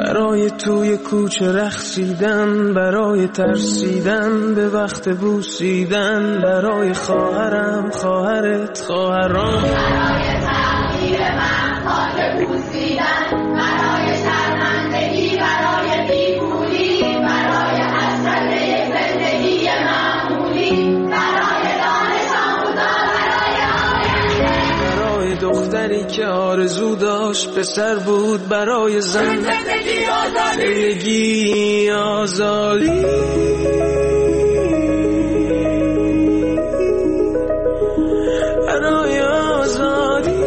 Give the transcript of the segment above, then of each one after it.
برای توی کوچه رقصیدن، برای ترسیدن به وقت بوسیدن، برای خواهرم، خواهرت، خواهرام، برای تغییر من، خاطر بوسیدن، برای شرمندگی، برای بیپولی، برای حسرت یک زندگی معمولی، برای دانش آموزان، برای آینده، برای دختری که آرزو داشت پسر بود، برای زندگی آزادی، زندگی آزادی، برای آزادی،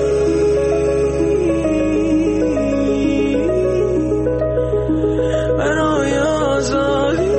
برای آزادی.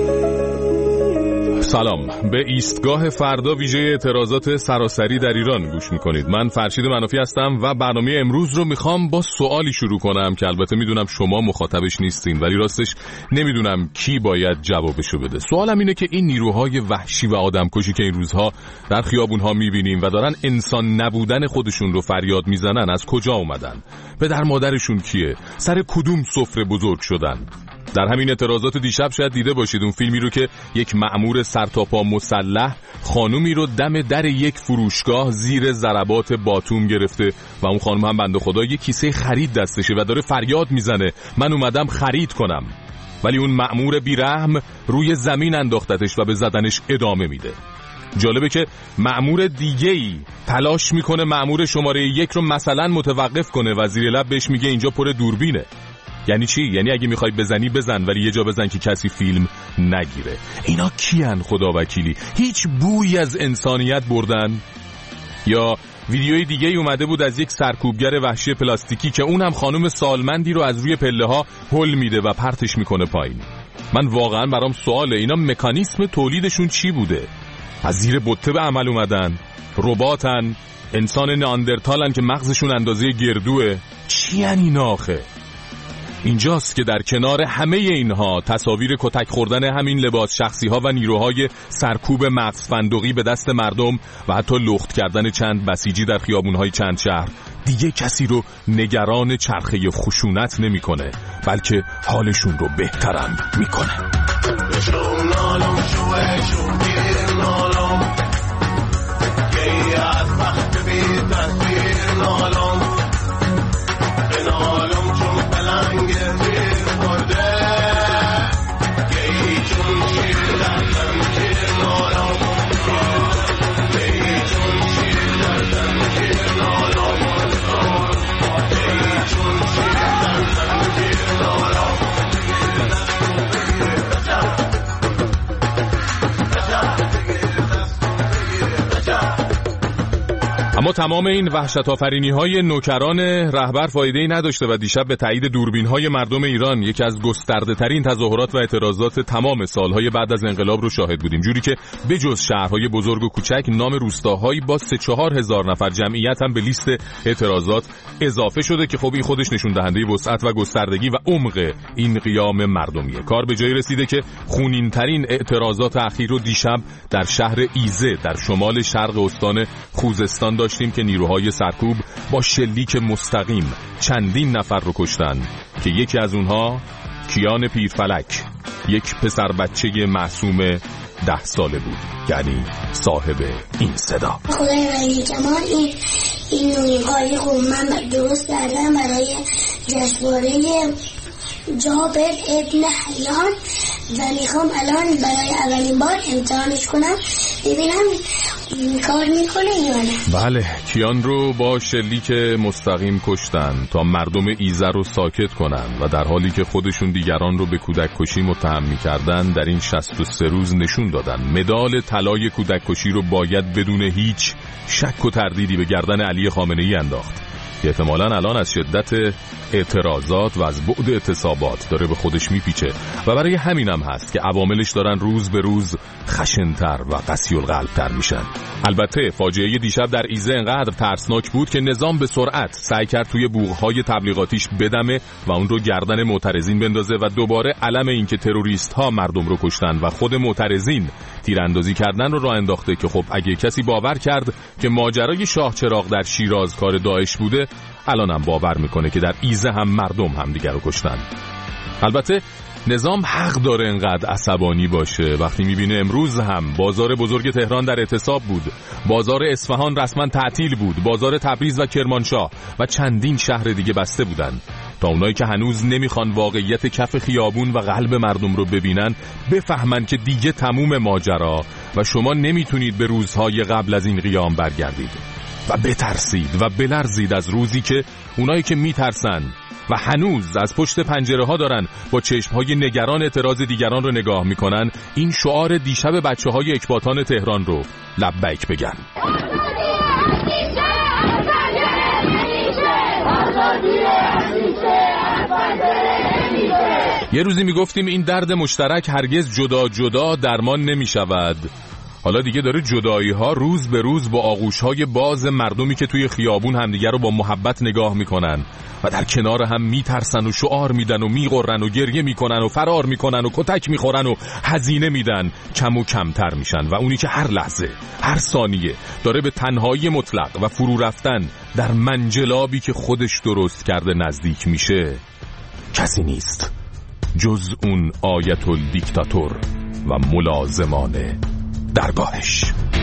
سلام، به ایستگاه فردا ویژه اعتراضات سراسری در ایران گوش میکنید. من فرشید منافی هستم و برنامه امروز رو میخوام با سوالی شروع کنم که البته میدونم شما مخاطبش نیستین، ولی راستش نمیدونم کی باید جوابشو بده. سوالم اینه که این نیروهای وحشی و آدمکشی که این روزها در خیابونها میبینیم و دارن انسان نبودن خودشون رو فریاد میزنن از کجا اومدن؟ پدر مادرشون کیه؟ سر کدوم سفره بزرگ شدن؟ در همین اعتراضات دیشب شاید دیده باشید اون فیلمی رو که یک مأمور سرتاپا مسلح خانومی رو دم در یک فروشگاه زیر ضربات باتوم گرفته و اون خانم هم بنده خدا یک کیسه خرید دستشه و داره فریاد میزنه من اومدم خرید کنم، ولی اون مأمور بیرحم روی زمین انداختتش و به زدنش ادامه میده. جالبه که مأمور دیگه‌ای تلاش میکنه مأمور شماره 1 رو مثلا متوقف کنه و زیر لب بهش میگه اینجا پر دوربینه. یعنی چی؟ یعنی اگه میخوای بزنی بزن، ولی یه جا بزن که کسی فیلم نگیره. اینا کیان خدا وکیلی؟ هیچ بویی از انسانیت بردن؟ یا ویدیوی دیگه ای اومده بود از یک سرکوبگر وحشی پلاستیکی که اونم خانم سالمندی رو از روی پله ها هل میده و پرتش میکنه پایین. من واقعا برام سواله اینا مکانیسم تولیدشون چی بوده؟ از زیر بطه به عمل اومدن؟ رباتن؟ انسان ناندرتالن که مغزشون اندازه گردوه؟ چی ان اینا آخه؟ اینجاست که در کنار همه اینها تصاویر کتک خوردن همین لباس شخصی ها و نیروهای سرکوب مغز فندقی به دست مردم و حتی لخت کردن چند بسیجی در خیابونهای چند شهر دیگه کسی رو نگران چرخه خشونت نمیکنه، بلکه حالشون رو بهترم میکنه. اما تمام این وحشت آفرینی های نوکران رهبر فایده‌ای نداشته و دیشب به تایید دوربین های مردم ایران یکی از گسترده ترین تظاهرات و اعتراضات تمام سالهای بعد از انقلاب رو شاهد بودیم، جوری که بجز شهرهای بزرگ و کوچک نام روستاهایی با 3-4 هزار نفر جمعیت هم به لیست اعتراضات اضافه شده که خب این خودش نشون دهنده وسعت و گستردگی و عمق این قیام مردمیه. کار به جایی رسیده که خونین ترین اعتراضات اخیر رو دیشب در شهر ایزه در شمال شرق استان خوزستان داشتیم که نیروهای سرکوب با شلیک مستقیم چندین نفر رو کشتن که یکی از اونها کیان پیرفلک، یک پسر بچه معصوم 10 ساله بود، یعنی صاحب این صدا. خدای ولی جمال این نیروهای من درست کردم برای جشنواره جابر ابن حیان و میخوام الان برای اولین بار امتحانش کنم ببینم کار میکنه یا نه. بله، کیان رو با شلیک مستقیم کشتن تا مردم ایزه رو ساکت کنن و در حالی که خودشون دیگران رو به کودک کشی متهم میکردن در این 63 روز نشون دادن مدال طلای کودک کشی رو باید بدون هیچ شک و تردیدی به گردن علی خامنه‌ای انداخت که احتمالاً الان از شدت اعتراضات و از بعد اعتصابات داره به خودش میپیچه و برای همینم هست که عواملش دارن روز به روز خشن‌تر و قسی القلب‌تر میشن. البته فاجعه دیشب در ایزه انقدر ترسناک بود که نظام به سرعت سعی کرد توی بوق‌های تبلیغاتیش بدمه و اون رو گردن معترضین بندازه و دوباره علم این که تروریست‌ها مردم رو کشتن و خود معترضین تیراندازی کردن رو راه انداخته که خب اگه کسی باور کرد که ماجرای شاه چراغ در شیراز کار داعش بوده، الانم باور میکنه که در ایزه هم مردم همدیگر رو کشتن. البته نظام حق داره انقدر عصبانی باشه وقتی میبینه امروز هم بازار بزرگ تهران در اعتصاب بود، بازار اصفهان رسما تعطیل بود، بازار تبریز و کرمانشاه و چندین شهر دیگه بسته بودن، تا اونایی که هنوز نمیخوان واقعیت کف خیابون و قلب مردم رو ببینن بفهمن که دیگه تموم ماجرا و شما نمیتونید به روزهای قبل از این قیام برگردید و بترسید و بلرزید از روزی که اونایی که میترسن و هنوز از پشت پنجره ها دارن با چشمهای نگران اعتراض دیگران رو نگاه میکنن این شعار دیشب بچه های اکباتان تهران رو لبیک بگن. یه روزی میگفتیم این درد مشترک هرگز جدا جدا درمان نمیشود. حالا دیگه داره جدایی ها روز به روز با آغوش های باز مردمی که توی خیابون همدیگر رو با محبت نگاه میکنن و در کنار هم میترسن و شعار میدن و میغرن و گریه میکنن و فرار میکنن و کتک میخورن و هزینه میدن کم و کمتر میشن و اونی که هر لحظه هر ثانیه داره به تنهایی مطلق و فرو رفتن در منجلابی که خودش درست کرده نزدیک میشه کسی نیست جز اون آیت الدیکتاتور و ملازمان درگاهش.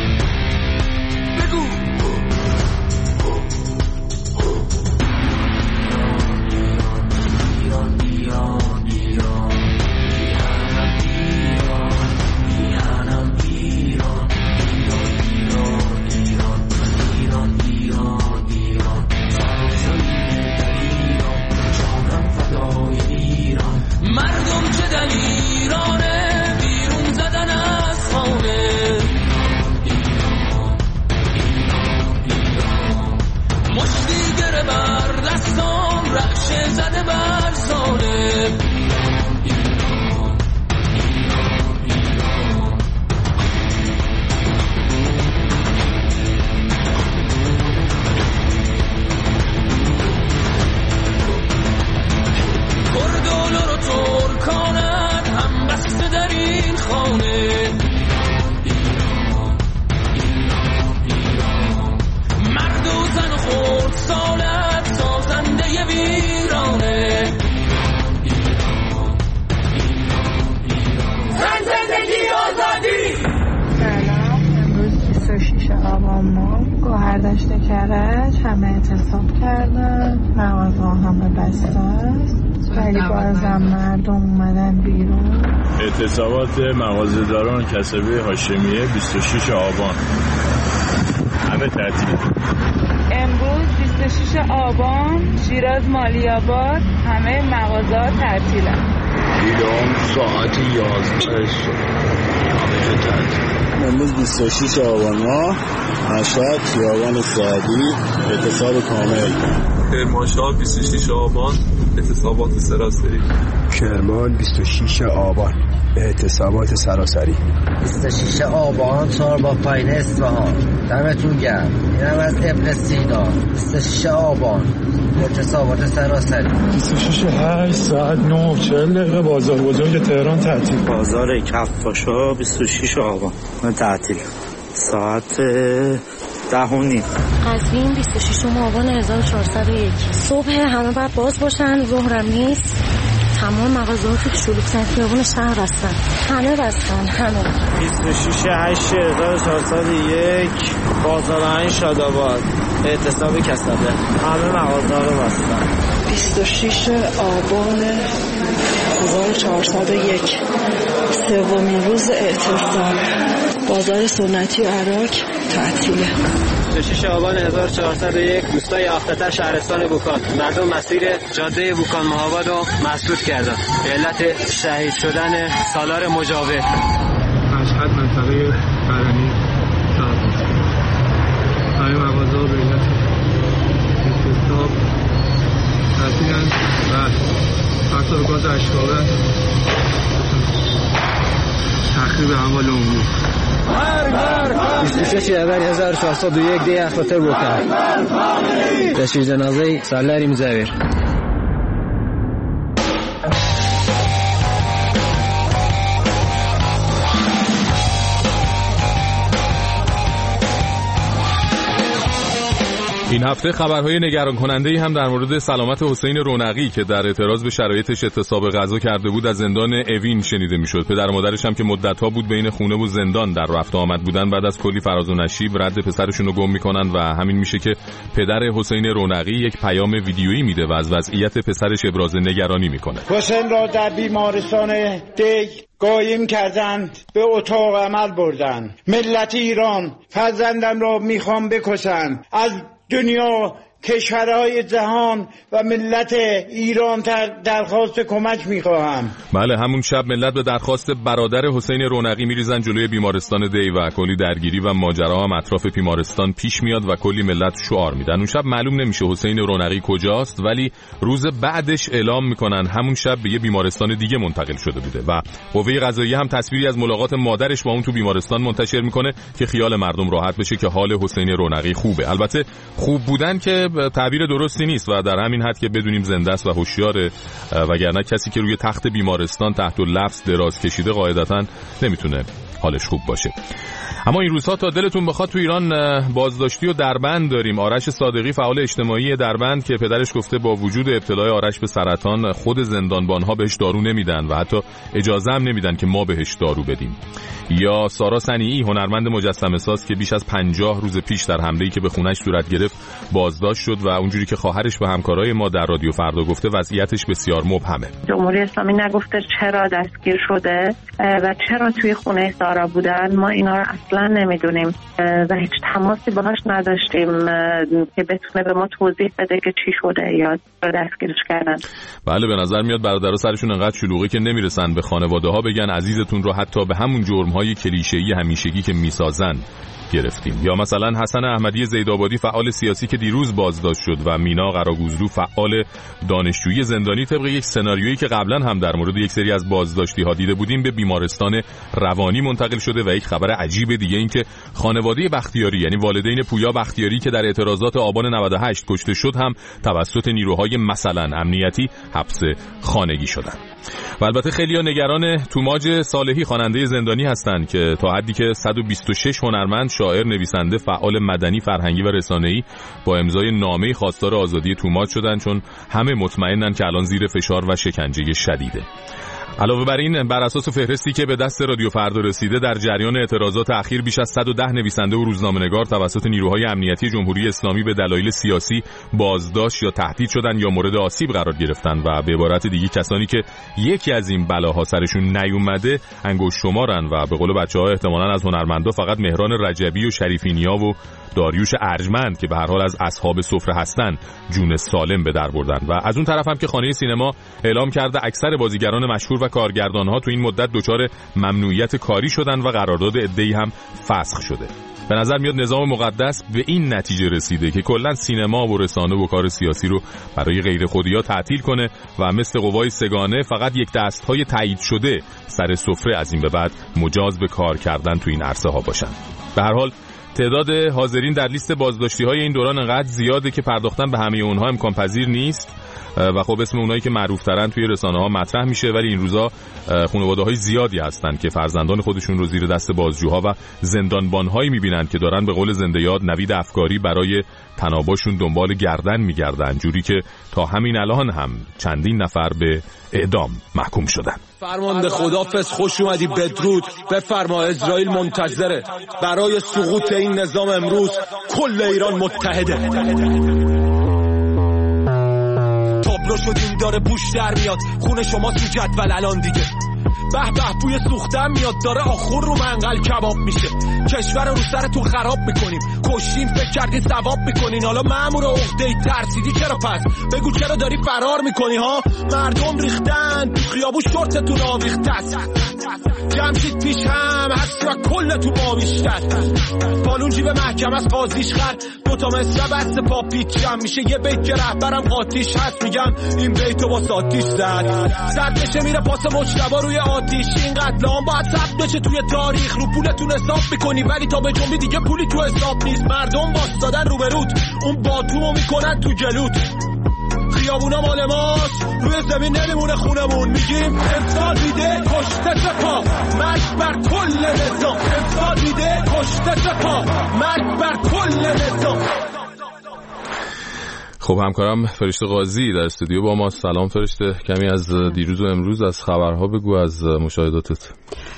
همه اعتصاب کردن، مغازه‌ها همه بسته است، ولی بازم مردم اومدن بیرون. اعتصابات مغازه‌داران کسبه هاشمیه 26 آبان همه تعطیل. امروز 26 آبان شیراز مالی‌آباد همه مغازه‌ها تعطیلن. ایران ساعت 11 صبح همه تعطیل. امروز 26 آبان ماه مشهد خیابان سعدی اعتصاب کامل. کرمانشاه 26 آبان اعتصابات سراسری. کرمان 26 آبان اعتصابات سراسری. 26 آبان چهارباغ پایین اصفهان دمتون گرم. اینم از ابن سینا. 26 آبان اعتصابات سراسری. 26/8 ساعت 9:40 بازار بزرگ تهران تعطیل. بازار کفاشا 26 آبان تعطیل ساعت 10:30. قزوین 26 آبان 1401 صبح همه باید باز باشن، ظهرم نیست، تمام مغازه‌ها تو شلوغ‌ترین خیابون شهر هستن، همه بستن. همه 26/8/1401 بازار شاداباد اعتصاب کسبه همه مغازه‌ها رو بستن. 26 آبان 1401 سومین روز اعتصاب بازار سنتی و عراق تعطیله. 26 آبان 1401 دوستای آختتر شهرستان بوکان مردم مسیر جاده بوکان مهاباد رو مسدود کردن به علت شهید شدن سالار مجاور. مشهد منطقه برنی همه مغازه‌ها به علت اعتصاب تعطیلن و فاکتور گاز اشکاوه تخریب اموال عمومی. 26 آبان 1401 دی اختر بوکان تشییع جنازه سالار مجاور. این هفته خبرهای نگران کننده‌ای هم در مورد سلامت حسین رونقی که در اعتراض به شرایطش اعتصاب غذا کرده بود از زندان اوین شنیده میشد. پدر و مادرش هم که مدت‌ها بود بین خونه و زندان در رفت و آمد بودن، بعد از کلی فراز و نشیب رد پسرشون رو گم میکنن و همین میشه که پدر حسین رونقی یک پیام ویدیویی میده و از وضعیت پسرش ابراز نگرانی میکنه. حسین را در بیمارستان دی قایم کردند، به اتاق عمل بردند. ملت ایران فرزندم را میخوام بکشند. از دنیا، کشورهای جهان و ملت ایران درخواست کمک میخواهم. بله، همون شب ملت به درخواست برادر حسین رونقی میریزن جلوی بیمارستان دی و کلی درگیری و ماجرا هم اطراف بیمارستان پیش میاد و کلی ملت شعار میدن. اون شب معلوم نمیشه حسین رونقی کجاست، ولی روز بعدش اعلام میکنن همون شب به یه بیمارستان دیگه منتقل شده بوده و قوه قضاییه هم تصویری از ملاقات مادرش با اون تو بیمارستان منتشر میکنه که خیال مردم راحت بشه که حال حسین رونقی خوبه. البته خوب بودن که تعبیر درستی نیست و در همین حد که بدونیم زنده است و هوشیاره، وگرنه کسی که روی تخت بیمارستان تحت لفظ دراز کشیده قاعدتاً نمیتونه حالش خوب باشه. اما این روزها تا دلتون بخواد تو ایران بازداشتی و دربند داریم. آرش صادقی فعال اجتماعی دربند که پدرش گفته با وجود ابتلای آرش به سرطان خود زندانبانها بهش دارو نمیدن و حتی اجازه هم نمیدن که ما بهش دارو بدیم. یا سارا صنیعی هنرمند مجسمه ساز که بیش از 50 روز پیش در حمله‌ای که به خونش صورت گرفت بازداشت شد و اونجوری که خواهرش به همکارای ما در رادیو فردا گفته وضعیتش بسیار مبهمه. جمهوری اسلامی نگفته چرا دستگیر شده و چرا توی خونه سارا بودن. ما اینا رو اصلا نمیدونیم و هیچ تماسی باهاش نداشتیم که بتونه به ما توضیح بده که چی شده یا دستگیرش کردن. بله، به نظر میاد برادرها سرشون انقدر شلوغه که نمیرسن به خانواده‌ها بگن عزیزتون رو حتی به همون جرم‌های کلیشه‌ای همیشگی که میسازن گرفتیم. یا مثلا حسن احمدی زیدآبادی فعال سیاسی که دیروز بازداشت شد و مینا قراگوزلو فعال دانشجویی زندانی طبق یک سناریویی که قبلا هم در مورد یک سری از بازداشتی‌ها دیده بودیم به بیمارستان روانی منتقل شده. و یک خبر عجیب دیگه این که خانواده بختیاری یعنی والدین پویا بختیاری که در اعتراضات آبان 98 کشته شد هم توسط نیروهای مثلا امنیتی حبس خانگی شدند. و البته خیلی‌ها نگران توماج صالحی خواننده زندانی هستند که تا حدی که 126 هنرمند، شاعر، نویسنده، فعال مدنی، فرهنگی و رسانه‌ای با امضای نامه خواستار آزادی توماج شدند، چون همه مطمئنن که الان زیر فشار و شکنجه شدیده. علاوه بر این، بر اساس فهرستی که به دست رادیو فردا رسیده، در جریان اعتراضات اخیر بیش از 110 نویسنده و روزنامه‌نگار توسط نیروهای امنیتی جمهوری اسلامی به دلایل سیاسی بازداشت یا تهدید شدند یا مورد آسیب قرار گرفتند و به عبارت دیگه کسانی که یکی از این بلاها سرشون نیومده انگشت شمارن و به قول بچه‌ها احتمالاً از هنرمندا فقط مهران رجبی و شریفینیا و داریوش ارجمند که به هر حال از اصحاب سفره هستن جون سالم به در بردن. و از اون طرف هم که خانه سینما اعلام کرده اکثر بازیگران مشهور و کارگردان‌ها تو این مدت دچار ممنوعیت کاری شدن و قرارداد عده‌ای هم فسخ شده. به نظر میاد نظام مقدس به این نتیجه رسیده که کلا سینما و رسانه و کار سیاسی رو برای غیر خودی‌ها تعطیل کنه و مثل قوای سگانه فقط یک دست‌های تایید شده سر سفره از این به بعد مجاز به کار کردن تو این عرصه‌ها باشن. به هر حال تعداد حاضرین در لیست بازداشتی‌های این دوران انقدر زیاده که پرداختن به همه اونها امکان پذیر نیست و خب اسم اونایی که معروف‌ترن توی رسانه‌ها مطرح میشه، ولی این روزا خانواده‌های زیادی هستن که فرزندان خودشون رو زیر دست بازجوها و زندانبان‌هایی می‌بینن که دارن به قول زنده یاد نوید افکاری برای تناباشون دنبال گردن می‌گردن، جوری که تا همین الان هم چندین نفر به اعدام محکوم شدن. فرمانده خدافظ، خوش اومدی، بدرود، بفرما. اسرائیل منتظره. برای سقوط این نظام امروز کل ایران متحده. تابلو شدیم داره بوش در میاد، خون شما تو جدول الان دیگه. به به بوی سوختم میاد، داره آخور رو منقل کباب میشه. کشور رو سرتون خراب میکنیم، کشتین فکر کردین ثواب میکنین. حالا مأمور عقده‌ای ترسیدی چرا پس؟ بگو چرا داری فرار میکنی ها؟ مردم ریختن تو خیابون، شورتتون آویخته است. جمشید پیش هم هست و کل تو با بیشتر. بالون جیب محکمه از قاضیش خر، دوتا مثل بست پا پیچم میشه. یه بیت که رهبرم قاطیش هست، میگم این بیتو با ساتیش زد بشه میره پاس مجتبا روی آتیش. این قتل عام باید ثبت بشه توی تاریخ. رو پولتون حساب میکنی ولی تا به جنبی دیگه پولی تو حساب نیست. مردم واسادن روبروت، اون باتومو میکنن تو جلوت. خیابونا مال ماست، روی زمین نمیمونه خونمون. میگیم امسال دیده کشته سپاه، مرگ بر کل نظام. امسال دیده کشته سپاه، مرگ بر کل نظام. خب همکارم فرشته قاضی در استودیو با ما. سلام فرشته، کمی از دیروز و امروز از خبرها بگو، از مشاهداتت.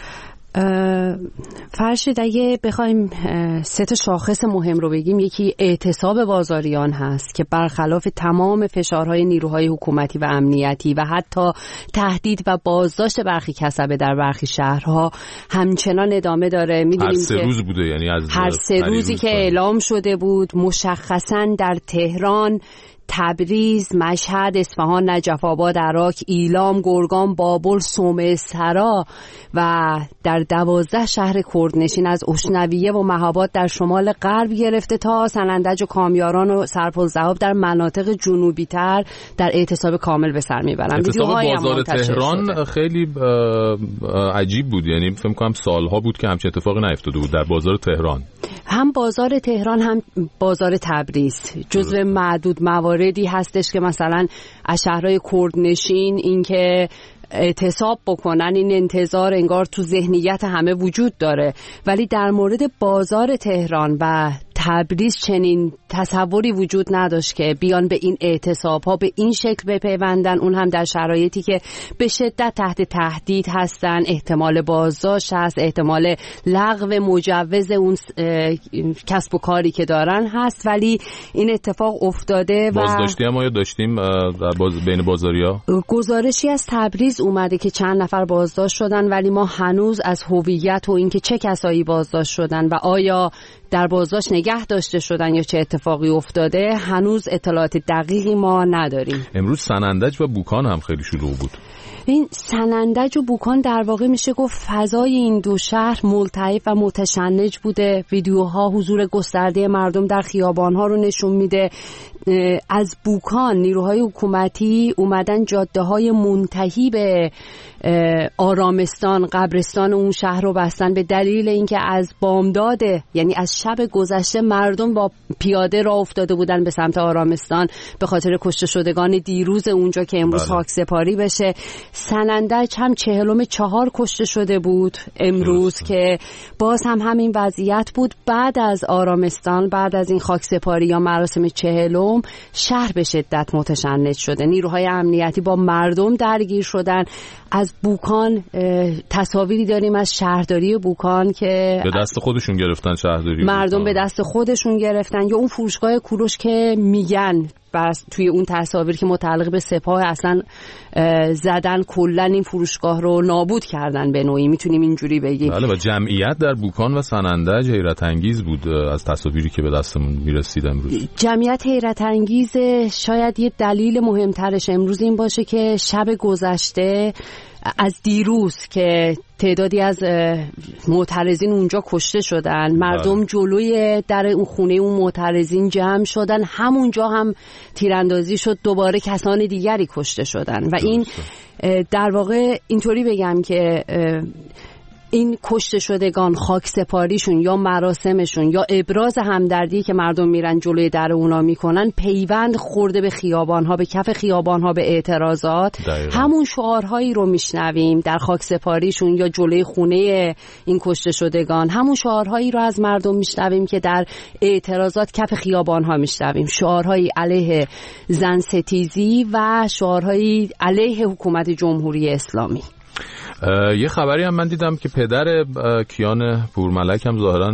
فرشید اگه بخوایم 3 شاخص مهم رو بگیم، یکی اعتصاب بازاریان هست که برخلاف تمام فشارهای نیروهای حکومتی و امنیتی و حتی تهدید و بازداشت برخی کسبه در برخی شهرها همچنان ادامه داره. می‌دونیم هر 3 روز بوده، یعنی از هر 3 روزی که اعلام شده بود، مشخصاً در تهران، تبریز، مشهد، اصفهان، نجف آباد، عراق، ایلام، گرگان، بابل، صومعه سرا و در 12 شهر کردنشین از اشنویه و مهاباد در شمال غرب گرفته تا سنندج و کامیاران و سرپل‌ذهاب در مناطق جنوبی تر در اعتصاب کامل به سر میبرن. اعتصاب بازار تهران خیلی عجیب بود، یعنی فکر کنم سالها بود که همچین اتفاقی نیفتاده بود در بازار تهران. هم بازار تهران هم بازار تبریز جزو معدود مواردی هستش که مثلا از شهرهای کردنشین اینکه اعتصاب بکنن، این انتظار انگار تو ذهنیت همه وجود داره، ولی در مورد بازار تهران و تبریز چنین تصوری وجود نداشت که بیان به این اعتصاب ها به این شکل بپیوندن، اون هم در شرایطی که به شدت تحت تهدید هستن، احتمال بازداشت هست، احتمال لغو مجوز اون کسب و کاری که دارن هست، ولی این اتفاق افتاده. و بازداشتی هم ما داشتیم بین بازاریا. گزارشی از تبریز اومده که چند نفر بازداشت شدن، ولی ما هنوز از هویت و اینکه چه کسایی بازداشت شدن و آیا در بازداشت نگه داشته شدن یا چه اتفاقی افتاده هنوز اطلاعات دقیقی ما نداریم. امروز سنندج و بوکان هم خیلی شلوغ بود. این سنندج و بوکان در واقع میشه گفت فضای این دو شهر ملتهب و متشنج بوده. ویدیوها حضور گسترده مردم در خیابانها رو نشون میده. از بوکان نیروهای حکومتی اومدن جاده‌های منتهی به آرامستان، قبرستان اون شهر رو بستن به دلیل اینکه از بامداد، یعنی از شب گذشته مردم با پیاده راه افتاده بودن به سمت آرامستان به خاطر کشته شدگان دیروز اونجا که امروز خاکسپاری بشه. سنندج هم 44 کشته شده بود امروز که باز هم همین وضعیت بود. بعد از آرامستان، بعد از این خاکسپاری یا مراسم 40 شهر به شدت متشنج شده. نیروهای امنیتی با مردم درگیر شدن. از بوکان تصاویری داریم از شهرداری بوکان که به دست خودشون گرفتن، شهرداری مردم بوکان به دست خودشون گرفتن، یا اون فروشگاه کوروش که میگن توی اون تصاویر که متعلق به سپاه اصلا زدن، کلن این فروشگاه رو نابود کردن به نوعی، میتونیم اینجوری بگیم. بله، و جمعیت در بوکان و سنندج حیرت انگیز بود از تصاویری که به دستمون میرسید امروز. جمعیت حیرت انگیز. شاید یه دلیل مهمترش امروز این باشه که شب گذشته از دیروز که تعدادی از معترضین اونجا کشته شدن، مردم جلوی در اون خونه اون معترضین جمع شدن، همونجا هم تیراندازی شد، دوباره کسان دیگری کشته شدن و این در واقع اینطوری بگم که این کشته شدگان خاکسپاریشون یا مراسمشون یا ابراز همدردی که مردم میرن جلوی در اونا میکنن پیوند خورده به خیابانها، به کف خیابانها، به اعتراضات. همون شعارهایی رو میشنویم در خاکسپاریشون یا جلوی خونه این کشته شدگان، همون شعارهایی رو از مردم میشنویم که در اعتراضات کف خیابانها میشنویم. شعارهایی علیه زن ستیزی و شعارهایی علیه حکومت جمهوری اسلامی. یه خبری هم من دیدم که پدر کیان پورملک هم ظاهرا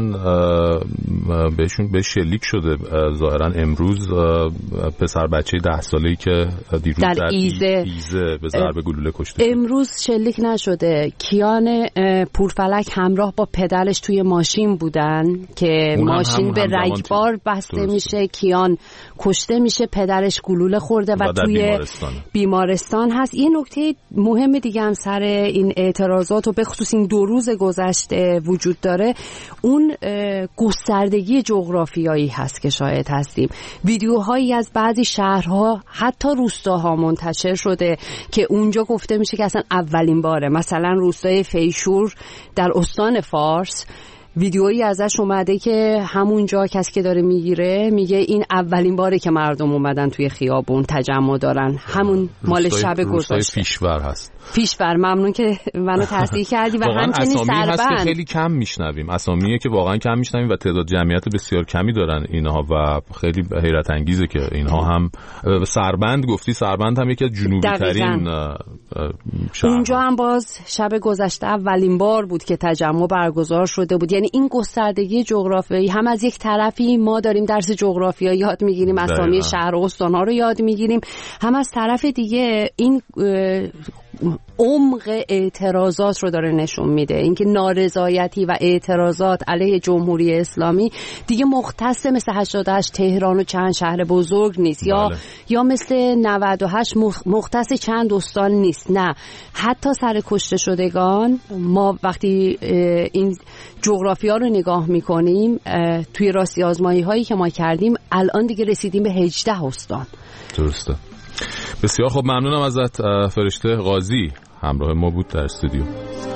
به شلیک شده، ظاهرا امروز پسر بچه 10 ساله‌ای که دیروز در ایزه به ضرب گلوله کشته. امروز شلیک نشده. کیان پورفلک همراه با پدرش توی ماشین بودن که ماشین به رگبار بسته میشه، کیان کشته میشه، پدرش گلوله خورده و توی بیمارستان هست. یه نکته مهم دیگه هم سر این اعتراضات و به خصوص این 2 روز گذشته وجود داره، اون گستردگی جغرافیایی هست که شاهد هستیم. ویدیوهایی از بعضی شهرها حتی روستاها منتشر شده که اونجا گفته میشه که اصلا اولین باره، مثلا روستای فیشور در استان فارس ویدیویی ازش اومده که همونجا کسی که داره میگیره میگه این اولین باره که مردم اومدن توی خیابون تجمع دارن، همون مال شب گذشته. پیشور هست. پیشور، ممنون که منو تصحیح کردی. و همچنین سربند هست که خیلی کم میشنویم، اسامیه که واقعا کم میشنویم و تعداد جمعیت بسیار کمی دارن اینها و خیلی حیرت انگیزه که اینها هم سربند گفتی، سربند هم یکی از جنوبی ترین اونجا هم باز شب گذشته اولین بار بود که تجمع برگزار شده بود. یعنی این گستردگی جغرافیایی هم از یک طرفی ما داریم درس جغرافیا یاد میگیریم، اسامی شهر و استان‌ها رو یاد میگیریم، هم از طرف دیگه این عمق اعتراضات رو داره نشون میده. اینکه نارضایتی و اعتراضات علیه جمهوری اسلامی دیگه مختص مثل 88 تهران و چند شهر بزرگ نیست، یا مثل 98 مختص چند استان نیست، نه، حتی سر کشته شدگان ما وقتی این جغرافیا رو نگاه میکنیم توی راستی آزمایی هایی که ما کردیم الان دیگه رسیدیم به 18 استان. درسته. بسیار خب، ممنونم ازت فرشته قاضی، همراه ما بود در استودیو.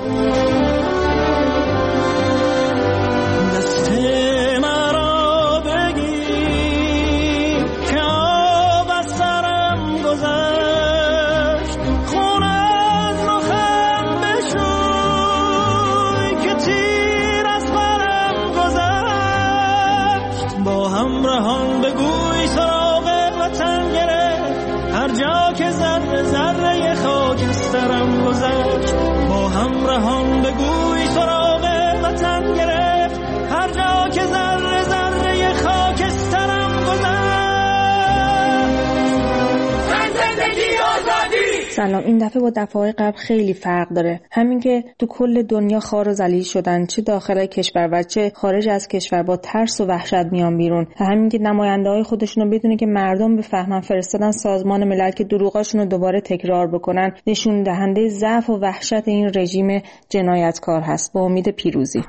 سلام. این دفعه با دفعه‌های قبل خیلی فرق داره. همین که تو کل دنیا خار و ذلیل شدن، چه داخل کشور و چه خارج از کشور، با ترس و وحشت میان بیرون. همین که نماینده‌های خودشون رو بدونه که مردم بفهمن فرستادن سازمان ملل که دروغاشون رو دوباره تکرار بکنن، نشون دهنده ضعف و وحشت این رژیم جنایتکار هست. با امید پیروزی.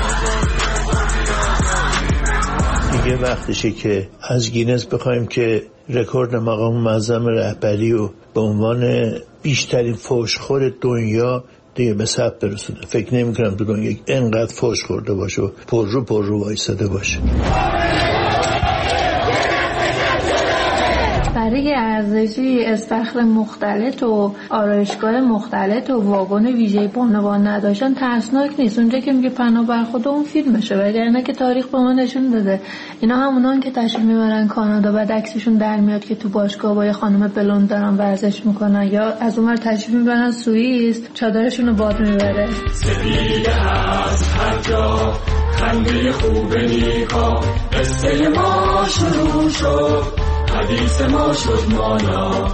دیگه وقتشه که از گینز بخوایم که رکورد مقام معظم رهبری و به عنوان بیشترین فحشخور دنیا دیگه به ثبت برسونه. فکر نمی کنم تو دنیا اینقدر فحش خورده باشه و پر رو وایساده باشه. برای ارزشی استخر مختلط و آرایشگاه مختلط و واگن ویژه بانوان نداشتن ترسناک نیست. اونجا که میگه پناه بر خود اون فیلمشه، وگرنه که تاریخ به ما نشون داده اینا همونان که تشریف میبرن کانادا بعد عکسشون در میاد که تو باشگاه با یه خانم بلوند دارن ورزش میکنن، یا از اونور تشریف میبرن سوئیس چادرشون رو باد میبره. سپیده از هر جا خنده خوب نیکا، قصه ما شروع شد، حدیث ما شد مانا.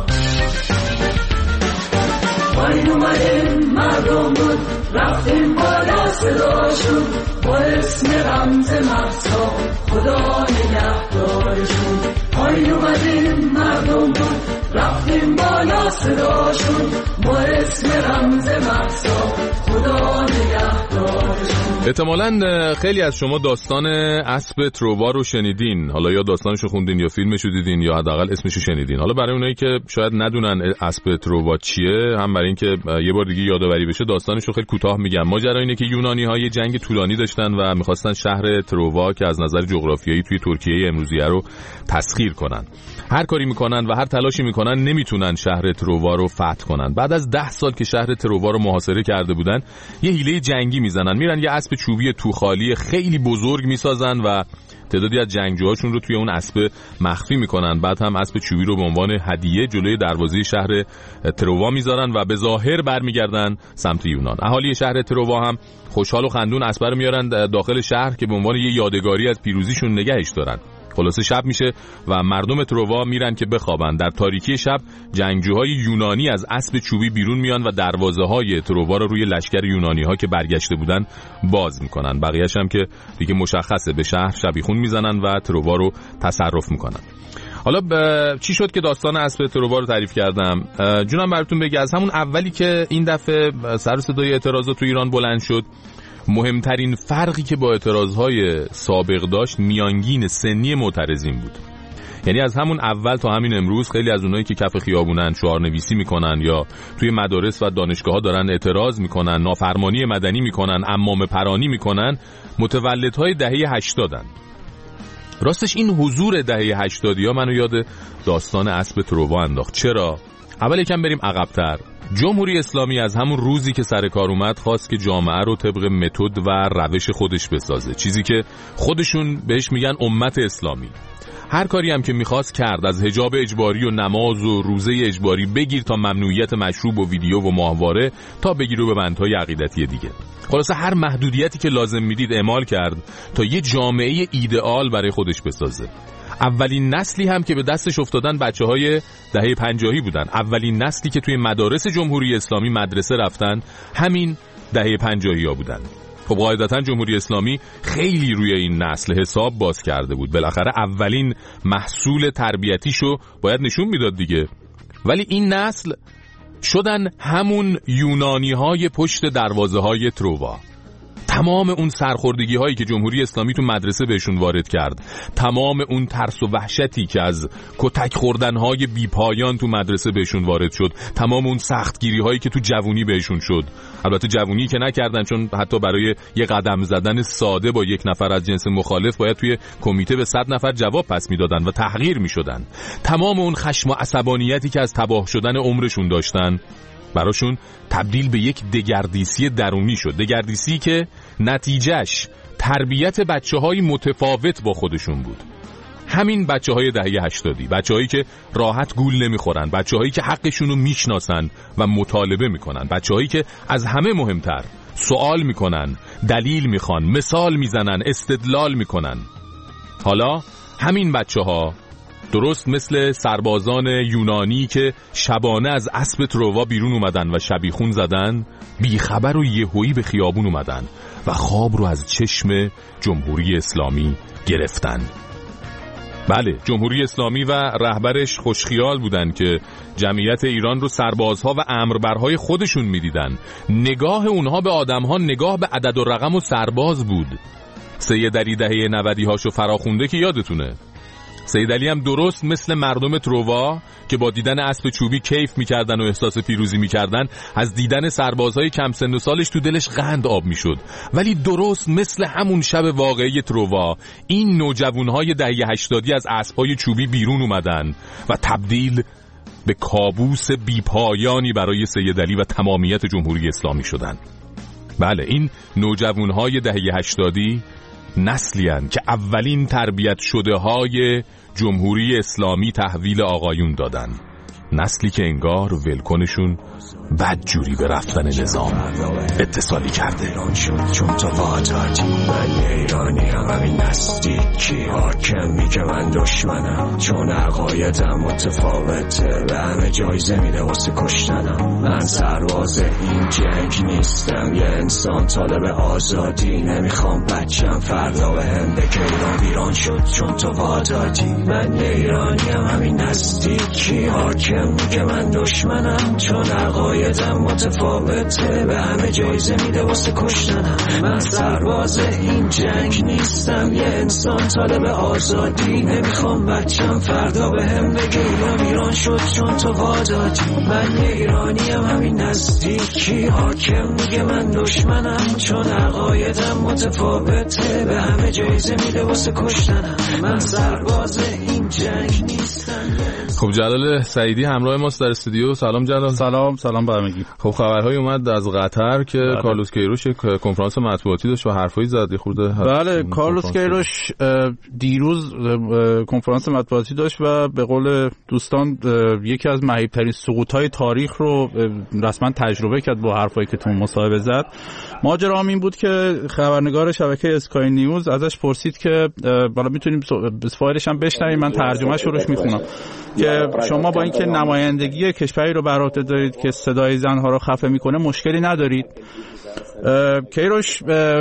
پایین اومدیم مردم بود، رفتیم بالا صداشون، با اسم رمز مقصا خدا نگهدارشون. پایین اومدیم مردم بود، رفتیم بالا صداشون، با اسم رمز مقصا خدا نگهدارشون. احتمالاً خیلی از شما داستان اسب ترووا رو شنیدین، حالا یا داستانشو خوندین یا فیلمشو دیدین یا حداقل اسمشو شنیدین. حالا برای اونایی که شاید ندونن اسب ترووا چیه، هم برای اینکه یه بار دیگه یادآوری بشه داستانشو خیلی کوتاه میگم. ماجرا اینه که یونانی‌ها یه جنگ طولانی داشتن و می‌خواستن شهر ترووا که از نظر جغرافیایی توی ترکیه امروزیه رو تسخیر کنن. هر کاری میکنن و هر تلاشی میکنن نمیتونن شهر ترووا رو فتح کنن. بعد از 10 سال که شهر ترووا رو محاصره کرده بودن، یه حیله جنگی میزنن، میرن یه اسب چوبی توخالی خیلی بزرگ میسازن و تعدادی از جنگجوهاشون رو توی اون اسب مخفی میکنن. بعد هم اسب چوبی رو به عنوان هدیه جلوی دروازه شهر ترووا میذارن و به ظاهر برمیگردن سمت یونان. اهالی شهر ترووا هم خوشحال و خندون اسب رو میارن داخل شهر که به عنوان یه یادگاری از پیروزیشون نگهش دارن. خلاصه شب میشه و مردم ترووا میرن که بخوابن. در تاریکی شب جنگجوهای یونانی از اسب چوبی بیرون میان و دروازه‌های ترووا رو روی لشکر یونانی‌ها که برگشته بودن باز میکنن. بقیه‌اش هم که دیگه مشخصه به شهر شبیخون میزنن و ترووا رو تصرف میکنن. حالا چی شد که داستان اسب ترووا رو تعریف کردم؟ جونم براتون بگه، از همون اولی که این دفعه سر صدای اعتراضات تو ایران بلند شد، مهمترین فرقی که با اعتراضهای سابق داشت میانگین سنی معترضین بود. یعنی از همون اول تا همین امروز خیلی از اونایی که کف خیابونن شعارنویسی میکنن یا توی مدارس و دانشگاه‌ها دارن اعتراض میکنن، نافرمانی مدنی میکنن، عمامه پرانی میکنن، متولدهای دهه 80ن. راستش این حضور دهه 80ها منو یاد داستان اسب تروا انداخت. چرا؟ اول یکم بریم عقب‌تر. جمهوری اسلامی از همون روزی که سر کار اومد خواست که جامعه رو طبق متد و روش خودش بسازه، چیزی که خودشون بهش میگن امت اسلامی. هر کاری هم که میخواست کرد، از حجاب اجباری و نماز و روزه اجباری بگیر تا ممنوعیت مشروب و ویدیو و ماهواره تا بگیر به بندهای عقیدتی دیگه. خلاصه هر محدودیتی که لازم میدید اعمال کرد تا یه جامعه ایدئال برای خودش بسازه. اولین نسلی هم که به دستش افتادن بچه‌های دهه 50 بودن. اولین نسلی که توی مدارس جمهوری اسلامی مدرسه رفتن همین دهه 50 بودن. خب قاعدتا جمهوری اسلامی خیلی روی این نسل حساب باز کرده بود. بالاخره اولین محصول تربیتیشو باید نشون میداد دیگه. ولی این نسل شدن همون یونانی‌های پشت دروازه‌های تروا. تمام اون سرخوردگی هایی که جمهوری اسلامی تو مدرسه بهشون وارد کرد، تمام اون ترس و وحشتی که از کتک خوردن های بی پایان تو مدرسه بهشون وارد شد، تمام اون سختگیری هایی که تو جوونی بهشون شد، البته جوونی که نکردن چون حتی برای یه قدم زدن ساده با یک نفر از جنس مخالف باید توی کمیته به 100 نفر جواب پس میدادن و تحقیر میشدن، تمام اون خشم و عصبانیتی که از تباه شدن عمرشون داشتن براشون تبدیل به یک دگردیسی درونی شد. دگردیسی که نتیجهش تربیت بچه‌های متفاوت با خودشون بود. همین بچه‌های دهه 80، بچه‌هایی که راحت گول نمیخورن، بچه‌هایی که حقشون رو میشناسن و مطالبه میکنن، بچه‌هایی که از همه مهمتر سوال میکنن، دلیل میخوان، مثال میزنن، استدلال میکنن. حالا همین بچه‌ها درست مثل سربازان یونانی که شبانه از اسب تروا بیرون اومدن و شبیخون زدن، بیخبر و یهویی به خیابون اومدن و خواب رو از چشم جمهوری اسلامی گرفتن. بله، جمهوری اسلامی و رهبرش خوشخیال بودن که جمعیت ایران رو سربازها و امربرهای خودشون میدیدن. نگاه اونها به آدمها نگاه به عدد و رقم و سرباز بود. سید علی دهه 90 هاشو فراخونده که یادتونه. سید علی هم درست مثل مردم تروا که با دیدن اسب چوبی کیف میکردن و احساس پیروزی میکردن، از دیدن سربازهای کم سن و سالش تو دلش قند آب میشد. ولی درست مثل همون شب واقعی تروا، این نوجوانهای دهه 80 از اسبهای چوبی بیرون اومدن و تبدیل به کابوس بیپایانی برای سید علی و تمامیت جمهوری اسلامی شدن. بله، این نوجوانهای دهه 80 نسلی هستند که اولین تربیت شده های جمهوری اسلامی تحویل آقایون دادن. نسلی که انگار ولکنشون بدجوری به رفتن نظام اتصالی کرده. چون تو وادادی من ایرانی هم، همین نزدیکی حاکم میگه من دشمنم، چون عقایدم متفاوته به همه جایزه میده واسه کشتنم. من سرباز این جنگ نیستم، یه انسان طالب آزادی، نمیخوام بچم فردا به هم بگه ایران ویران شد چون تو وادادی. من ایرانی هم، همین نزدیکی حاکم میگه من دشمنم، چون عقایدم متفاوته به همه جایزه میده واسه کشتنم. من سرباز این جنگ نیستم، یه انسان طالب آزادی، نمیخوام بچم فردا به هم بگه ایران ویران شد چون تو وادادی. من ایرانی هم، همین نزدیکی حاکم میگه من دشمنم، چون عقایدم متفاوته به همه جایزه میده واسه کشتنم. من سرباز این جنگ نیستم. خب جلال سعیدی همراه ماست در استودیو. سلام جلال. سلام به همگی. خب خبرهای اومد از قطر که کارلوس کیروش یک کنفرانس مطبوعاتی داشت و حرفایی زد خورده. بله، کارلوس کیروش دیروز کنفرانس مطبوعاتی داشت و به قول دوستان یکی از مهیب‌ترین سقوط‌های تاریخ رو رسما تجربه کرد با حرفایی که تو مصاحبه زد. ماجرا این بود که خبرنگار شبکه اسکای نیوز ازش پرسید که بالا میتونیم فایلش هم بشنویم، من ترجمه‌اش رو میخونم، که شما با اینکه نمایندگی کشوری رو بر عهده دارید که صدای زنها رو خفه میکنه مشکلی ندارید. کیروش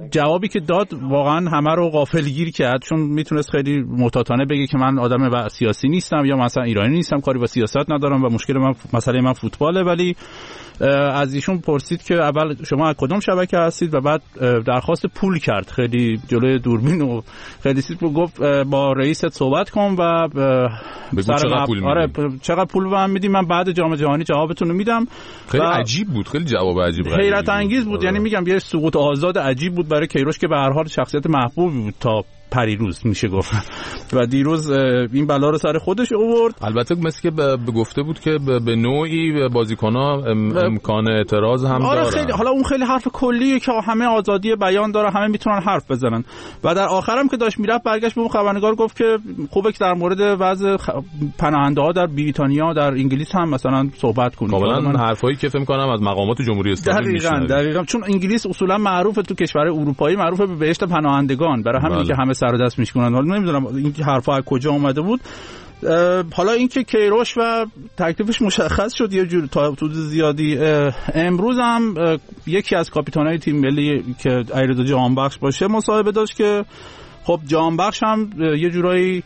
جوابی که داد واقعا همه رو غافلگیر کرد، چون میتونست خیلی محتاطانه بگه که من آدم سیاسی نیستم یا مثلا ایرانی نیستم، کاری با سیاست ندارم و مشکل من مسئله من فوتباله. ولی از ایشون پرسید که اول شما از کدوم شبکه هستید و بعد درخواست پول کرد، خیلی جلوی دوربین و خیلی سیت گفت با رئیست صحبت کن و چقدر پول میدیم، چقدر پول به من میدیم، من بعد جام جهانی جوابتون رو میدم. خیلی عجیب بود، خیلی جواب عجیب حیرت انگیز بود. یعنی میگم یه سقوط آزاد عجیب بود برای کیروش که به هر حال شخصیت محبوبی بود تا پریروز میشه گفت و دیروز این بلا رو سر خودش آورد. البته مثل که گفته بود که به نوعی بازیکن‌ها امکان اعتراض هم دارن. خیلی حالا اون خیلی حرف کلیه که همه آزادی بیان داره، همه میتونن حرف بزنن و در آخرم که داشت میرفت برگشت به اون خبرنگار گفت که خوبه که در مورد وضع پناهنده‌ها در بریتانیا در انگلیس هم مثلا صحبت کنید. کاملا حرفایی که فکر می‌کنم از مقامات جمهوری اسلامی میشنویم. دقیقاً چون انگلیس اصولا معروفه تو کشورهای اروپایی معروفه به بهشت پناهندگان، برای همین که همه سر و دست میشکنن. حالا نمیدونم این حرفا از کجا اومده بود. حالا اینکه کیروش و تکلیفش مشخص شد یه جور تا حدود زیادی. امروز هم یکی از کاپیتانای تیم ملی که علیرضا جهانبخش باشه مصاحبه داشت که خب جهانبخش هم یه جورایی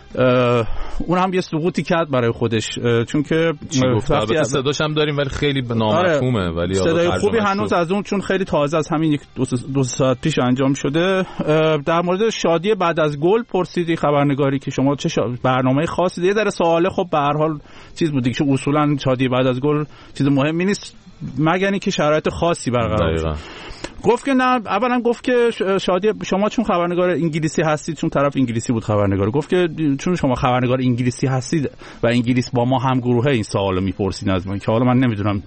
اون هم یه سقوطی کرد برای خودش، چون که البته صداش هم داریم ولی خیلی نامفهومه. ولی صدای خوبی هنوز از اون چون خیلی تازه از همین دو ساعت پیش انجام شده. در مورد شادی بعد از گل پرسیدی خبرنگاری که شما چه برنامه خاصی یه ذره سواله. خب به هر حال چیز بودی که اصولا شادی بعد از گل چیز مهمی نیست مگر اینکه شرایط خاصی برقرار بشه. گفت که نه، اولا گفت که شادی شما چون خبرنگار انگلیسی هستید، چون طرف انگلیسی بود خبرنگار، گفت که چون شما خبرنگار انگلیسی هستید و انگلیس با ما هم گروهه این سوالو میپرسین از من که حالا من نمیدونم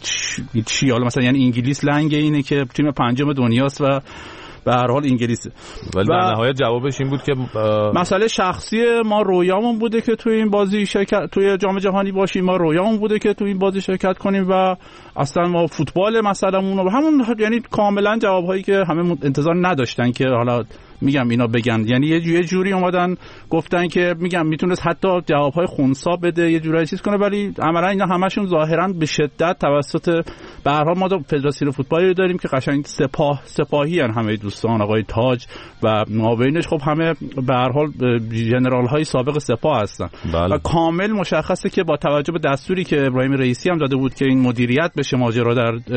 چی حالا مثلا یعنی انگلیس لنگ اینه که تیم پنجم دنیاست و به هر حال انگلیسه. ولی در نهایت جوابش این بود که مسئله شخصی ما رویامون بوده که توی این بازی شرکت توی جام جهانی باشیم، ما رویامون بوده که توی این بازی شرکت کنیم و اصلا ما فوتبال مسئله‌مون و همون، یعنی کاملا جوابایی که همه انتظار نداشتن که حالا میگم اینا بگن. یعنی یه جوری اومدن گفتن که میگم میتونست حتی جوابهای خنثی بده یه جوری چیز کنه، ولی عملا اینا همشون ظاهرا به شدت توسط به هر حال ما فدراسیون فوتبالی داریم که قشنگ سپاهی ان همه دوستان آقای تاج و معاونش، خب همه به هر حال ژنرال های سابق سپاه هستن. بله. و کامل مشخصه که با توجه به دستوری که ابراهیم رئیسی هم داده بود که این مدیریت بشه ماجرا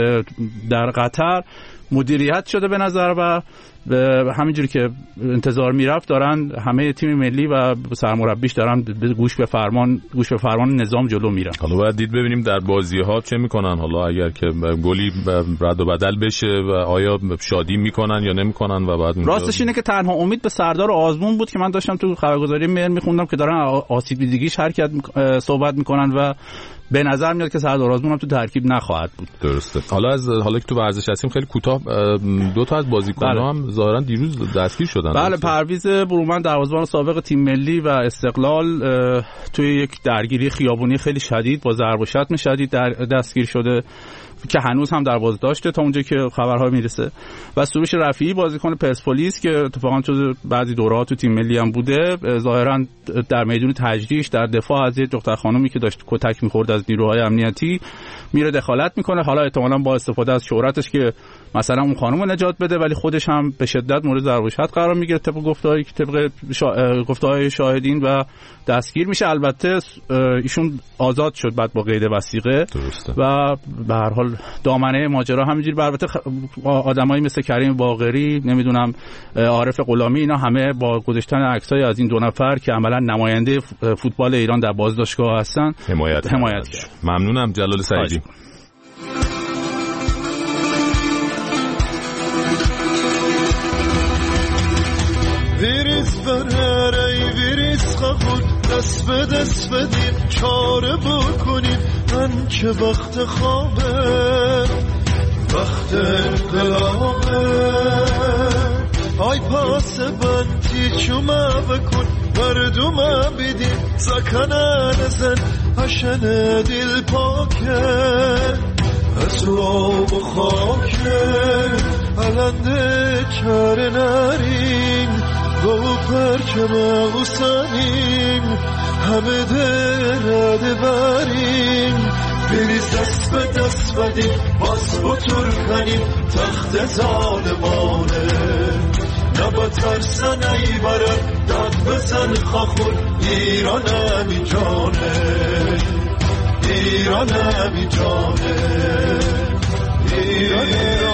در قطر مدیریت شده به نظر و همینجوری که انتظار میرفت دارن همه تیم ملی و سرمربیش دارن گوش به فرمان نظام جلو میرن. حالا باید دید ببینیم در بازی ها چه میکنن، حالا اگر که گلی رد و بدل بشه و آیا شادی میکنن یا نمیکنن. و بعد راستش اینه که تنها امید به سردار آزمون بود که من داشتم تو خبرگزاری مهر میخوندم که دارن آسیب دیدگیش صحبت میکنن و به نظر میاد که سردار آزمون هم تو ترکیب نخواهد بود. درسته. حالا که تو ورزش هستیم خیلی کوتاه دو تا از بازیکن‌ها هم ظاهرا دیروز دستگیر شدن. بله، پرویز برومند دروازه‌بان سابق تیم ملی و استقلال توی یک درگیری خیابونی خیلی شدید با ضرب و شتم شدید دستگیر شده که هنوز هم در بازداشته تا اونجا که خبرها میرسه. و سروش رفیعی بازیکن پرسپولیس که اتفاقا تو بعضی دوره‌ها تو تیم ملی هم بوده، ظاهرا در میدون تجریش در دفاع از یه دختر خانومی که داشت کتک می‌خورد از نیروهای امنیتی میره دخالت میکنه. حالا احتمالاً با استفاده از شهرتش که مثلا اون خانم رو نجات بده، ولی خودش هم به شدت مورد ضرب و شتم قرار میگیره طبق گفته‌های شاهدین و دستگیر میشه. البته ایشون آزاد شد بعد با قید وثیقه. درسته. و به هر حال دامنه ماجرا همینجوری. البته آدمایی مثل کریم باقری، نمیدونم عارف غلامی، اینا همه با گذاشتن عکسای از این دو نفر که عملا نماینده فوتبال ایران در بازداشتگاه هستن حمایت کرد. ممنونم جلال سعیدی. دست به دست بدیم چاره بکنیم من که وقت خوابه وقت انقلابه آی پاس بندی چومه بکن مردمه بیدیم زکنه نزن هشن دل پاکه از رو بخاکه علنده چاره نرین گو پرچم حسینیم همه درد بریم بریز دست به دست بدیم باز بطور کنیم تخت ظالمانه نبا ترسن ای برن داد بزن خاخور ایران همی جانه ایران همی جانه ایران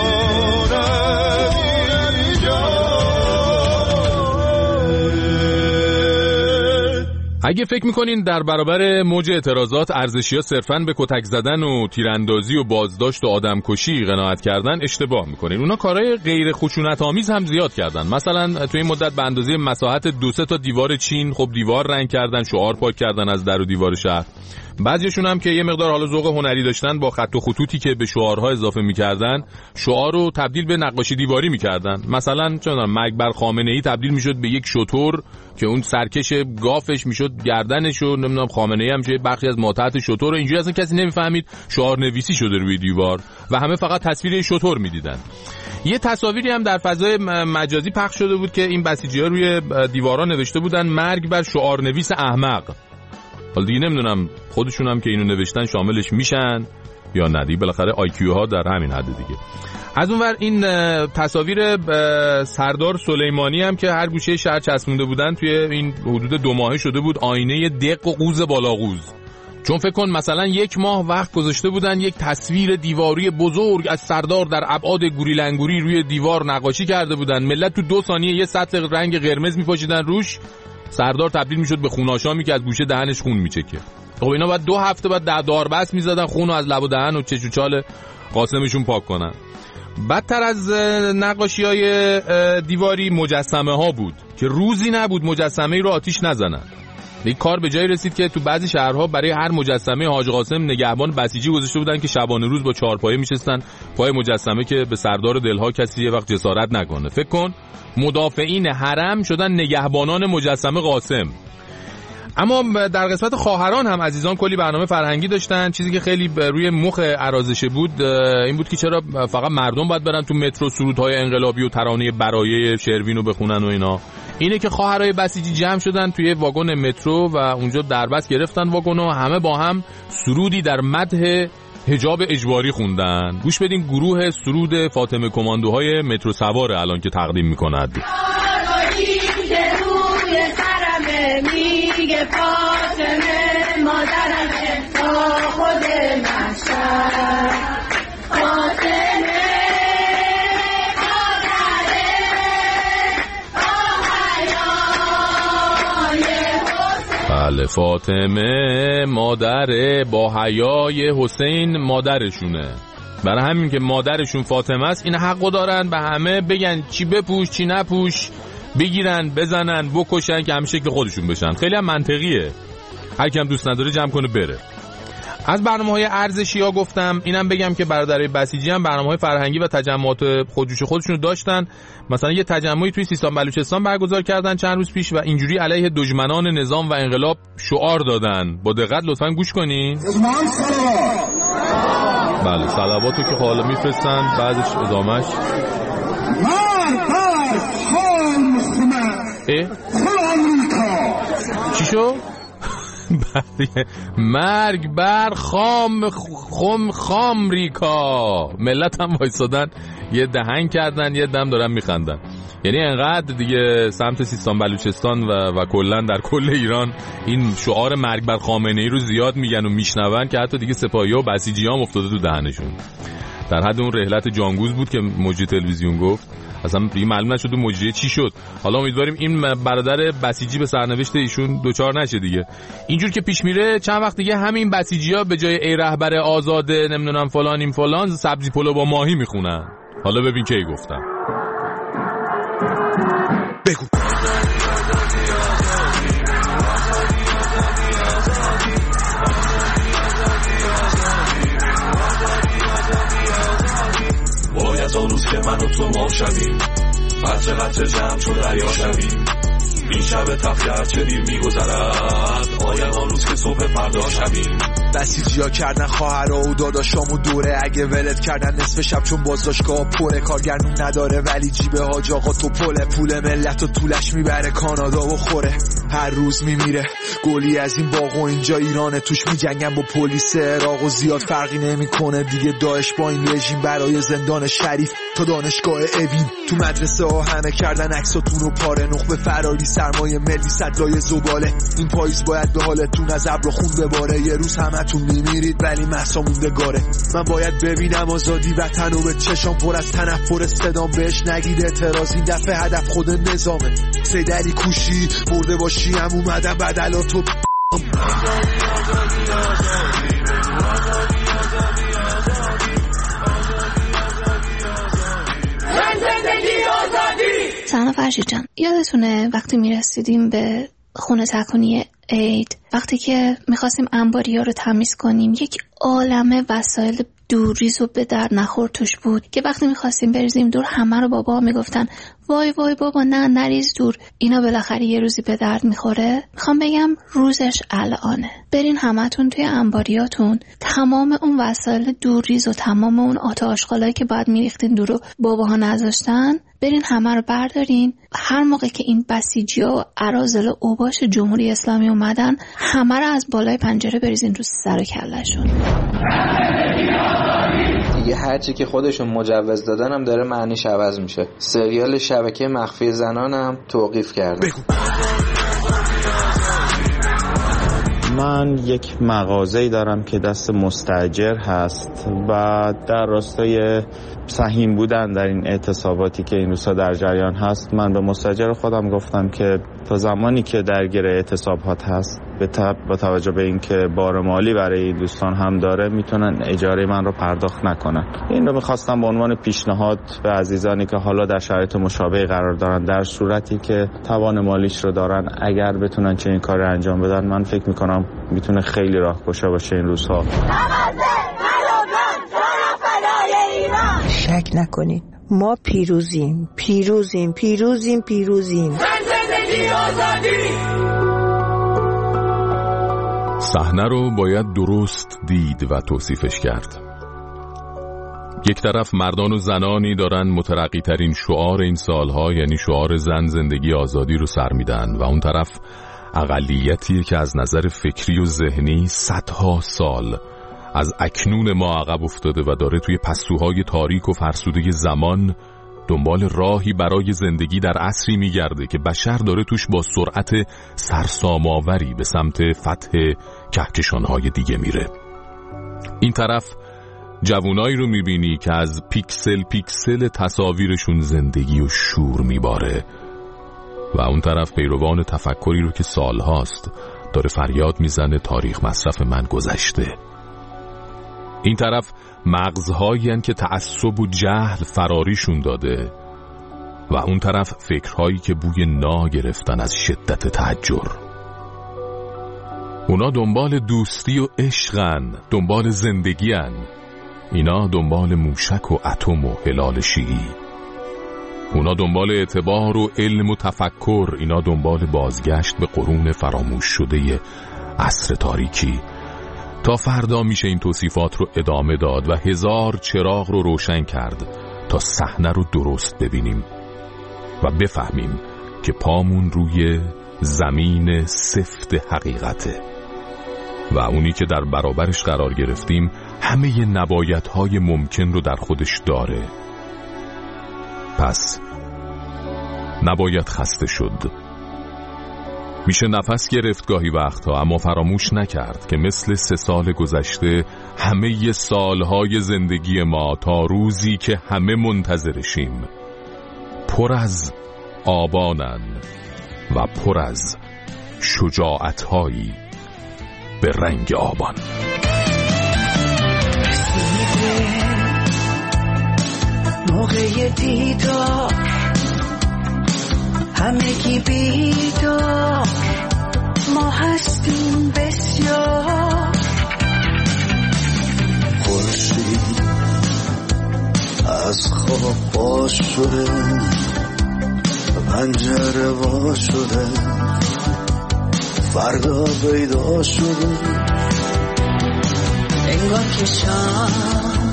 همی جانه. اگه فکر میکنین در برابر موج اعتراضات ارزشی‌ها صرفاً به کتک زدن و تیراندازی و بازداشت و آدمکشی قناعت کردن اشتباه میکنین. اونا کارهای غیر خشونت‌آمیز هم زیاد کردن. مثلا تو این مدت به اندازه مساحت 2-3 تا دیوار چین خب دیوار رنگ کردن، شعار پاک کردن از در و دیوار شهر. بعضیشون هم که یه مقدار حالا ذوق هنری داشتن با خط و خطوطی که به شعارها اضافه می‌کردن شعار رو تبدیل به نقاشی دیواری می‌کردن. مثلا چون مرگ بر خامنه‌ای تبدیل می‌شد به یک شتر که اون سرکش گافش میشد گردنش و نمیدونم خامنه‌ای هم چه بخشی از ماتحت شتر و اینجوری اصلا کسی نمی‌فهمید شعار نویسی شده روی دیوار و همه فقط تصویر شتر می‌دیدن. یه تصاویری هم در فضای مجازی پخش شده بود که این بسیجی‌ها روی دیوارا نوشته بودن مرگ بر شعار نویس احمق. حالا دیگه نمیدونم خودشون هم که اینو نوشتن شاملش میشن یا ندی، بالاخره آیکیو ها در همین حد دیگه. از اونور این تصاویر سردار سلیمانی هم که هر گوشه شهر چسبونده بودن توی این حدود 2 ماهه شده بود آینه دق و قوز بالاقوز. چون فکر کن مثلا 1 ماه وقت گذاشته بودن یک تصویر دیواری بزرگ از سردار در ابعاد گوریلنگوری روی دیوار نقاشی کرده بودن، ملت تو 2 ثانیه یه سطل رنگ قرمز میپاشیدن روش، سردار تبدیل میشد به خوناشامی که از گوشه دهنش خون میچکه. خب اینا بعد 2 هفته بعد داربست میزدن خونو از لب و دهن و چش و چال قاسمشون پاک کنن. بدتر از نقاشی‌های دیواری مجسمه ها بود که روزی نبود مجسمه‌ای رو آتیش نزنن. یک کار به جایی رسید که تو بعضی شهرها برای هر مجسمه حاج قاسم نگهبان بسیجی گذاشته بودن که شبانه روز با 4 پایه میشستن پای مجسمه که به سردار دلها کسی یه وقت جسارت نکنه. فکر کن مدافعین حرم شدن نگهبانان مجسمه قاسم. اما در قسمت خواهران هم عزیزان کلی برنامه فرهنگی داشتن. چیزی که خیلی روی مخ ارازشه بود این بود که چرا فقط مردم باید برن تو مترو سرودهای انقلابی و ترانه برای شروین رو بخونن و اینا. اینه که خواهرای بسیجی جمع شدن توی واگن مترو و اونجا دربست گرفتن واگن و همه با هم سرودی در مدح حجاب اجباری خوندن. گوش بدین گروه سرود فاطمه کماندوهای مترو سوار الان که تقدیم میکند. میگه فاطمه مادرم تا خود محشر فاطمه بله فاطمه مادر با حیای حسین مادرشونه. برای همین که مادرشون فاطمه است این حقو دارن به همه بگن چی بپوش چی نپوش، بگیرن بزنن بکشن که همیشه که خودشون بشن. خیلی هم منطقیه، هر کی هم دوست نداره جمع کنه بره. از برنامه‌های ارزشی ها گفتم، اینم بگم که برادرای بسیجی هم برنامه‌های فرهنگی و تجمعات خودجوش خودشون داشتن. مثلا یه تجمعی توی سیستان بلوچستان برگزار کردن چند روز پیش و اینجوری علیه دشمنان نظام و انقلاب شعار دادن. با دقت لطفاً گوش کنین. بله صلواتو که حالا میفرستن بعدش ادامهش چی شو؟ مرگ بر خامریکا. ملت هم وایسادن یه دهنگ کردن یه دم دارن میخندن. یعنی انقدر دیگه سمت سیستان بلوچستان و کلن در کل ایران این شعار مرگ بر خامنه‌ای رو زیاد میگن و میشنون که حتی دیگه سپاهی‌ها و بسیجی‌ها هم افتاده تو دهنشون. در حد اون رحلت جانگوز بود که مجری تلویزیون گفت، اصلا دیگه معلوم نشد اون مجری چی شد. حالا امیدواریم این برادر بسیجی به سرنوشت ایشون دوچار نشه دیگه. اینجور که پیش میره چند وقت دیگه همین بسیجی‌ها به جای ای رهبر آزاده نمیدونم فلان این فلان سبزی پلو با ماهی میخونن. حالا ببین کی گفتم. بگو باید آن روز که من و تو ما شویم قطر قطر جمع چون دریا شویم این شب تخت هرچه دیر میگذرد آید آن روز که صبح فردا شویم بسیجیا کردن خواهرها و داداشامو دوره، اگه ولت کردن نصف شب چون بازداشتگاه پره، کارگردون نداره ولی جیب حاج آقا تو پول ملت و طولش میبره کانادا و خوره. هر روز میمیره گلی از این باغ و اینجا ایرانه، توش میجنگن با پلیس عراق و زیاد فرقی نمیکنه دیگه داعش با این رژیم. برای زندان شریف تا دانشگاه اوین، تو مدرسه ها همه کردن عکساتون رو پاره، نخبه فراری سرمایه ملی صدرای زباله. این پاییز باید به حالتون از ابر و خون بباره، یه روز همتون میمیرید ولی مهسا موندگاره. من باید ببینم آزادی وطن و به چشام پر از تنفر صدام بهش نگید اعتراض، این دفعه هدف خود نظامه. سید علی کوشی مرده باشی هم اومدم بدلاتو سلام فرشید جان، یادتونه وقتی میرسیدیم به خونه تکونی عید، وقتی که میخواستیم انباریا رو تمیز کنیم، یک عالمه وسایل دورریز و به در نخور توش بود که وقتی میخواستیم بریزیم دور همه رو بابا میگفتن وای وای بابا نه نریز دور، اینا بالاخره یه روزی به درد میخوره. میخوام بگم روزش الانه. برین همتون توی انباریاتون تمام اون وسایل دورریز و تمام اون آتا آشغالایی که بعد میریختین دور و باباها نذاشتن، برین همه رو بردارین. هر موقع که این بسیجیا و اراذل و اوباش جمهوری اسلامی اومدن، همه رو از بالای پنجره بریزین رو سر و کله‌شون. دیگه هرچی که خودشون مجوز دادن هم داره معنیش عوض میشه. سریال شبکه مخفی زنان هم توقیف کرده. من یک مغازه‌ای دارم که دست مستاجر هست و در راستای سهیم بودن در این اعتصاباتی که این روزها در جریان هست، من به مستاجر خودم گفتم که تا زمانی که درگیر اعتصابات هست با توجه به اینکه بار مالی برای این دوستان هم داره، میتونن اجاره من رو پرداخت نکنن. این رو میخواستم به عنوان پیشنهاد به عزیزانی که حالا در شرایط مشابه قرار دارن، در صورتی که توان مالیش رو دارن، اگر بتونن چنین کاری انجام بدن، من فکر میکنم میتونه خیلی راهگشا باشه این روزها. شک نکنید ما پیروزیم. صحنه رو باید درست دید و توصیفش کرد. یک طرف مردان و زنانی دارن مترقی ترین شعار این سالها، یعنی شعار زن زندگی آزادی رو سر میدن، و اون طرف اقلیتیه که از نظر فکری و ذهنی صدها سال از اکنون ما عقب افتاده و داره توی پستوهای تاریک و فرسوده زمان دنبال راهی برای زندگی در عصری میگرده که بشر داره توش با سرعت سرسام‌آوری به سمت فتح کهکشان‌های دیگه میره. این طرف جوانایی رو میبینی که از پیکسل پیکسل تصاویرشون زندگی و شور میباره، و اون طرف پیروان تفکری رو که سالهاست داره فریاد میزنه تاریخ مصرف من گذشته. این طرف مغزهایی هن که تعصب و جهل فراریشون داده، و اون طرف فکرهایی که بوی نا گرفتن از شدت تحجر. اونا دنبال دوستی و عشقن، دنبال زندگی‌ان. اینا دنبال موشک و اتم و هلال شیعی. اونا دنبال اعتبار و علم و تفکر. اینا دنبال بازگشت به قرون فراموش شده عصر تاریکی. تا فردا میشه این توصیفات رو ادامه داد و هزار چراغ رو روشن کرد تا صحنه رو درست ببینیم و بفهمیم که پامون روی زمین سفت حقیقته و اونی که در برابرش قرار گرفتیم همه نبایدهای ممکن رو در خودش داره. پس نباید خسته شد. میشه نفس گرفت گاهی وقتها، اما فراموش نکرد که مثل 3 سال گذشته همه سالهای زندگی ما تا روزی که همه منتظرشیم پر از آبانن و پر از شجاعتهایی به رنگ آبان. موقع دیدار همگی بیدار، ما هستیم بسیار. خورشید از خواب باز شده، پنجره وا شده، فردا پیدا شده. انگار که شام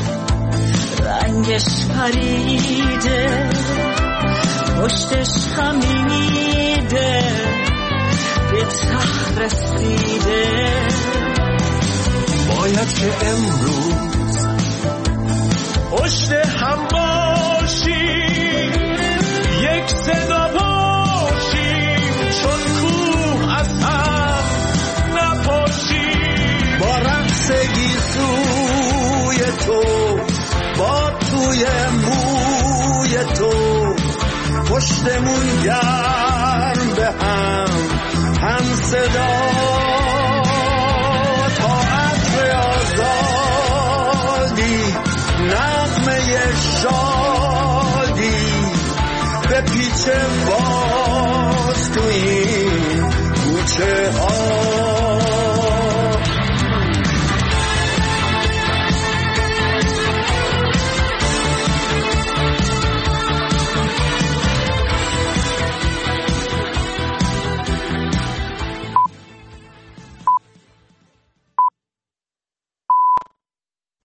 رنگش پریده پشتش خمیده به ته رسیده باید که امروز پشت هم باشیم یک صدا باشیم چون کوه از هم نپاشیم با رقص گیسوی تو با توی موی تو پشتمون گرم به هم صدا تا عطر آزادی نغمه شادی به پیچ باز تو این کوچه ها